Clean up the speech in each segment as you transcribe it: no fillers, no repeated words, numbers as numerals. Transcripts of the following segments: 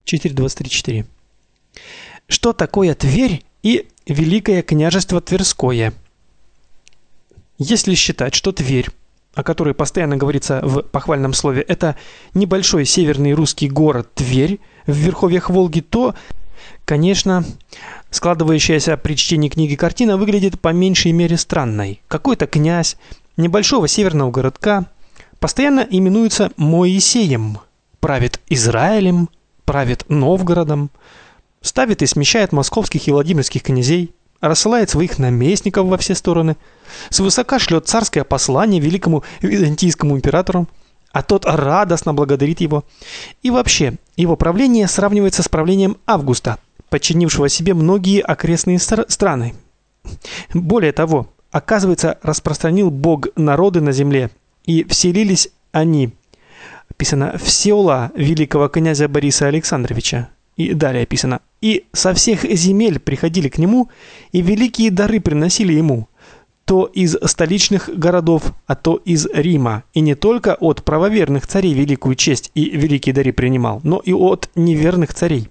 4.23.4. Что такое Тверь и Великое княжество Тверское? Если считать, что Тверь, о которой постоянно говорится в похвальном слове, это небольшой северный русский город Тверь в верховьях Волги, то, конечно, складывающаяся при чтении книги картина выглядит по меньшей мере странной. Какой-то князь небольшого северного городка постоянно именуется Моисеем, правит Израилем, правит Новгородом, ставит и смещает московских и владимирских князей, рассылает своих наместников во все стороны, свысока шлет царское послание великому византийскому императору, а тот радостно благодарит его. И вообще, его правление сравнивается с правлением Августа, подчинившего себе многие окрестные страны. Более того, оказывается, распространил Бог народы на земле, и вселились они, описано, в села великого князя Бориса Александровича. И далее описано: и со всех земель приходили к нему, и великие дары приносили ему, то из столичных городов, а то из Рима, и не только от правоверных царей великую честь и великие дары принимал, но и от неверных царей.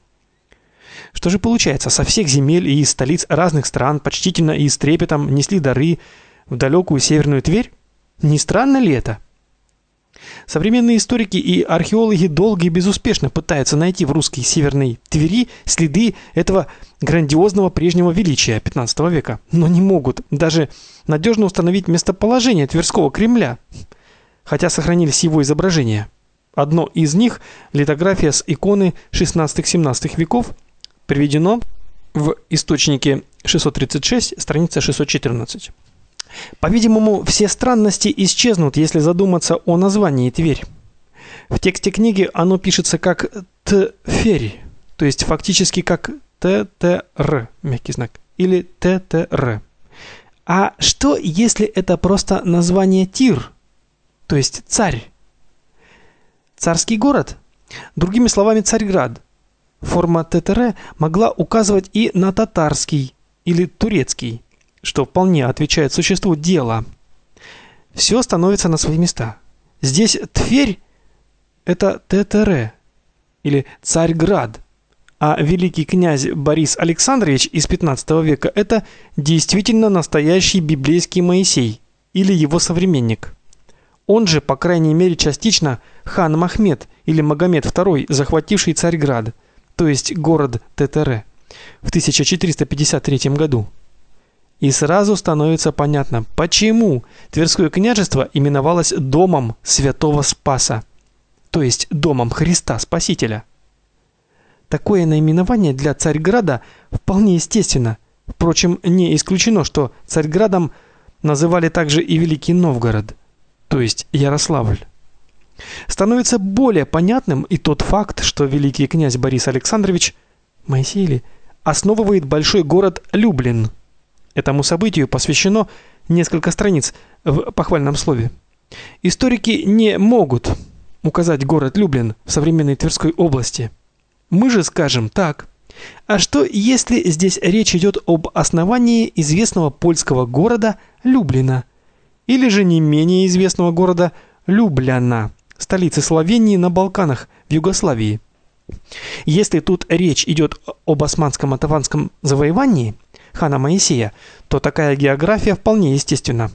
Что же получается, со всех земель и из столиц разных стран почтительно и с трепетом несли дары в далекую северную Тверь? Не странно ли это? Современные историки и археологи долго и безуспешно пытаются найти в русской северной Твери следы этого грандиозного прежнего величия XV века, но не могут даже надежно установить местоположение Тверского Кремля, хотя сохранились его изображения. Одно из них, литография с иконы XVI-XVII веков, приведено в источнике 636, страница 614. По-видимому, все странности исчезнут, если задуматься о названии Тверь. В тексте книги оно пишется как Тферь, то есть фактически как ТТР, мягкий знак, или ТТР. А что, если это просто название Тир, то есть царь? Царский город? Другими словами, Царьград. Форма ТТР могла указывать и на татарский или турецкий, что вполне отвечает существу дела. Все становится на свои места. Здесь Тверь – это ТТР, или Царьград, а великий князь Борис Александрович из XV века – это действительно настоящий библейский Моисей, или его современник. Он же, по крайней мере частично, хан Махмед или Магомед II, захвативший Царьград, то есть город ТТР, в 1453 году. И сразу становится понятно, почему Тверское княжество именовалось домом Святого Спаса, то есть домом Христа Спасителя. Такое наименование для Царьграда вполне естественно. Впрочем, не исключено, что Царьградом называли также и Великий Новгород, то есть Ярославль. Становится более понятным и тот факт, что великий князь Борис Александрович Моисей основывает большой город Люблин. Этому событию посвящено несколько страниц в похвальном слове. Историки не могут указать город Люблин в современной Тверской области. Мы же скажем так: а что, если здесь речь идет об основании известного польского города Люблина, или же не менее известного города Любляна, столицы Словении на Балканах, в Югославии? Если тут речь идет об османско-молдаванском завоевании хана Моисея, то такая география вполне естественна.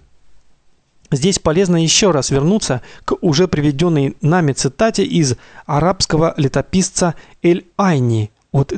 Здесь полезно еще раз вернуться к уже приведенной нами цитате из арабского летописца Эль-Айни от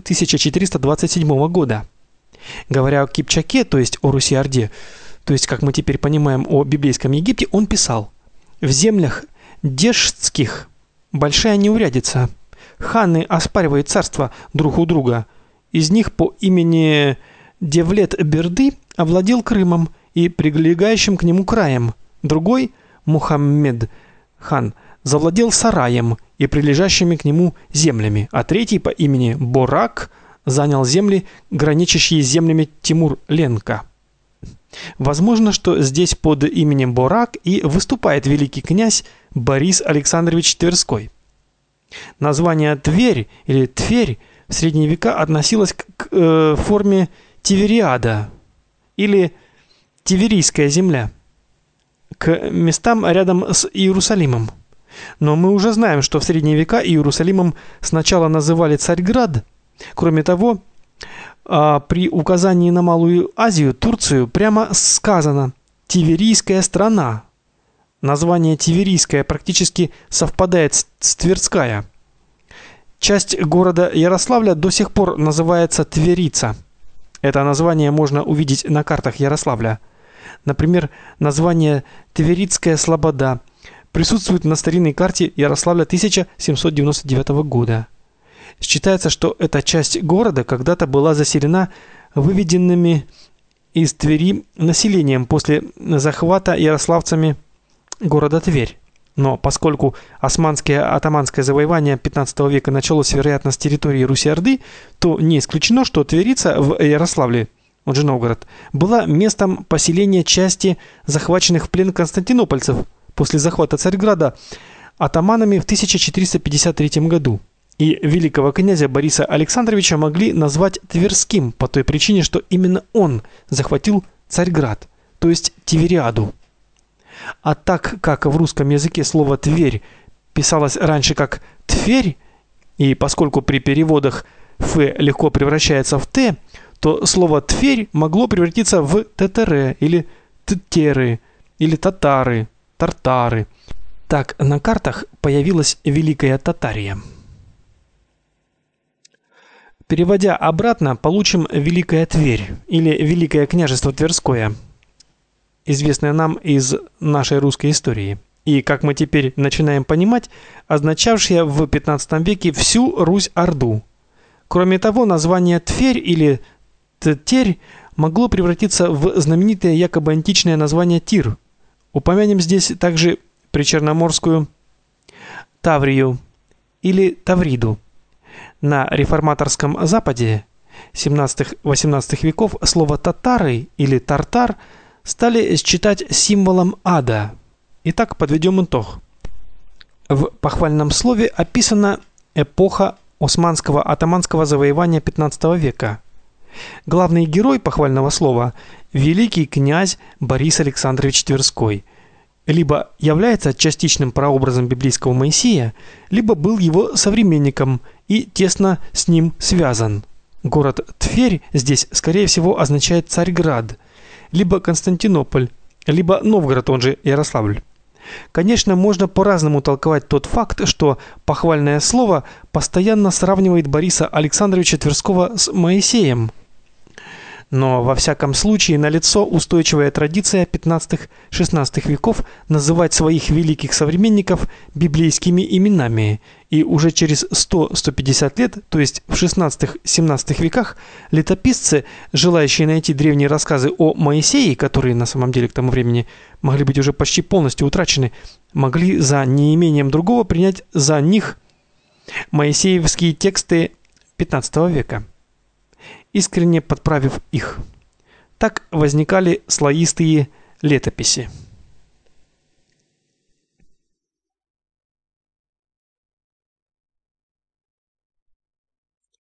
1427 года. Говоря о Кипчаке, то есть о Руси-Орде, то есть, как мы теперь понимаем, о библейском Египте, он писал: «В землях дештских большая неурядица. Ханы оспаривают царство друг у друга. Из них по имени Девлет-Берды овладел Крымом и прилегающим к нему краем. Другой, Мухаммед хан, завладел Сараем и прилежащими к нему землями, а третий по имени Борак занял земли, граничащие с землями Тимур-Ленка». Возможно, что здесь под именем Борак и выступает великий князь Борис Александрович Тверской. Название Тверь или Тверь в средние века относилось к форме Тивериада или Тиверийская земля, к местам рядом с Иерусалимом. Но мы уже знаем, что в средние века Иерусалимом сначала называли Царьград. Кроме того, при указании на Малую Азию, Турцию, прямо сказано «Тиверийская страна». Название Тиверийская практически совпадает с Тверская. Часть города Ярославля до сих пор называется Тверица. Это название можно увидеть на картах Ярославля. Например, название Тверицкая Слобода присутствует на старинной карте Ярославля 1799 года. Считается, что эта часть города когда-то была заселена выведенными из Твери населением после захвата ярославцами города Тверь. Но поскольку османское-атаманское завоевание 15 века началось, вероятно, с территории Руси-Орды, то не исключено, что Тверица в Ярославле, он же Новгород, была местом поселения части захваченных в плен константинопольцев после захвата Царьграда атаманами в 1453 году. И великого князя Бориса Александровича могли назвать Тверским по той причине, что именно он захватил Царьград, то есть Тивериаду. А так как в русском языке слово «Тверь» писалось раньше как «Тверь», и поскольку при переводах «ф» легко превращается в «т», то слово «Тверь» могло превратиться в «тетере» или «ттеры» или «татары», «тартары. Так на картах появилась Великая Татария. Переводя обратно, получим Великая Тверь или Великое княжество Тверское, известное нам из нашей русской истории, и, как мы теперь начинаем понимать, означавшее в 15 веке всю Русь-Орду. Кроме того, название Тверь или Ттерь могло превратиться в знаменитое якобы античное название Тир. Упомянем здесь также причерноморскую Таврию или Тавриду. На реформаторском Западе 17-18 веков слово «татары» или «тартар» стали считать символом ада. Итак, подведем итог. В похвальном слове описана эпоха османского атаманского завоевания 15 века. Главный герой похвального слова – великий князь Борис Александрович Тверской. Либо является частичным прообразом библейского Моисея, либо был его современником и тесно с ним связан. Город Тверь здесь, скорее всего, означает Царьград, либо Константинополь, либо Новгород, он же Ярославль. Конечно, можно по-разному толковать тот факт, что похвальное слово постоянно сравнивает Бориса Александровича Тверского с Моисеем. Но во всяком случае налицо устойчивая традиция 15-16 веков называть своих великих современников библейскими именами. И уже через 100-150 лет, то есть в 16-17 веках, летописцы, желающие найти древние рассказы о Моисее, которые на самом деле к тому времени могли быть уже почти полностью утрачены, могли за неимением другого принять за них моисеевские тексты 15 века, искренне подправив их. Так возникали слоистые летописи.